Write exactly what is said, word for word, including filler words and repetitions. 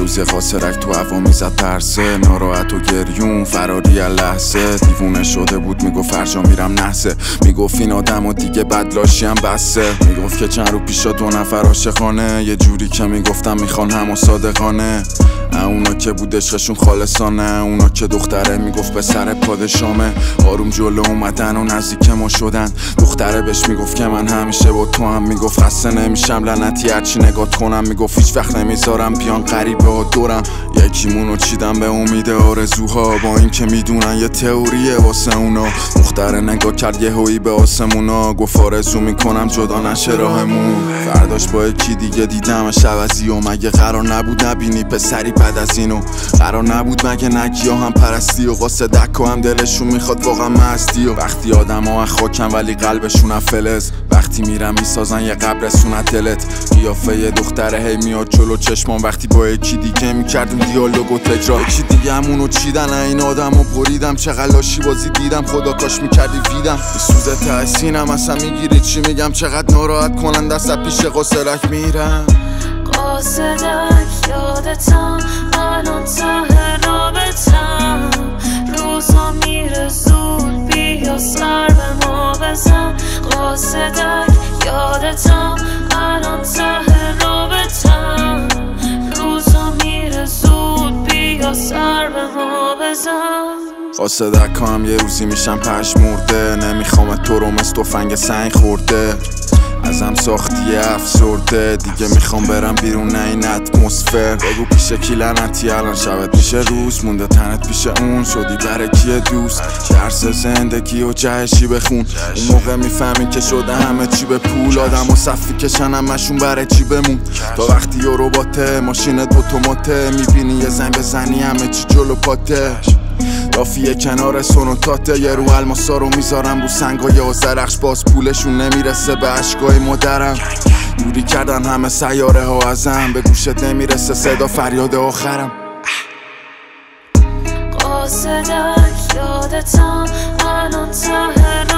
روز قاصرک تو هوا میزد پرسه، ناراحت و گریون فراری از لحظه. دیوونه شده بود میگفت فرجا میرم نحسه، میگفت این آدم و دیگه بدلاشی هم بسه. میگفت که چند رو پیشا دو نفر عاشقانه، یه جوری که میگفتم میخوان هم و صادقانه. اونا که بود عشقشون خالصانه، اونا که دختره میگفت به سر پادشامه. آروم جلو اومدن و نزدیک ما شدن، دختره بهش میگفت که من همیشه با تو هم. میگفت خسته نمیشم لعنتی هرچی نگات کنم، میگفت هیچ وقت نمیذارم بیان غریبه ها دورم. یکیمونو چیدم به امید آرزوها، با این که میدونن یه تئوریه واسه اونا. دختره نگاه کرد یه هویی به آسمونا، گفت آرزو میکنم جدا نشه راهمون. فرداش با یکی دیگه دیدمش عوضی و مگه قرار نبود نبینی پسری بعد از اینو؟ قرار نبود مگه نگی ها هم پرستی و قصه دکا هم دلشون میخواد واقعا مستی. و وقتی آدم ها خاکن ولی قلبشون فلز، وقتی میرم میسازن یه قبرستون از دلت. قیافه یه دختره هی میاد جلو چشمان، وقتی با یکی دیگه میکردون دیالوگ و تکرار. یکی دیگه همونو چیدن این آدم و بریدم، چقدر لاشی بازی دیدم خدا کاش میکردی ویدم. به سوز تحسینم اصلا میگیری چی میگم، چقدر ناراحت کنن دست پیش قاصرک میرم. قاصدک یادتم الان ته رابطم، روزا میره زود بیا سر به ما بزن. قاصدک یادتم الان ته رابطم، روزا میره زود بیا سر به ما بزن. قاصدک هم یه روزی میشم پشمرده، نمیخوام تو رو مثل تفنگ سنگ خورده. ازم ساختی افسرده دیگه میخوام برم بیرون نه این اتمسفر. بگو پیش کی لعنتی الان شبت میشه روز، مونده تنت پیش اون شدی برای کیه دوست. درس زندگی و جهشی بخون، اون موقع میفهمی که شده همه چی به پول. آدم و صفی کشن همشون برای چی بمون، تا وقتی یه رباته ماشینت اتوماته، میبینی یه زنگ بزنی همه چی جلو پاته. دافیه کنار سونوتاته، یه رو الماسا رو میذارم رو سنگای آذرخش، باز پولشون نمیرسه به عشقای مادرم. دوری کردن همه سیاره ها ازم، به گوشت نمیرسه صدا فریاد آخرم. قاصدک یادتم الان ته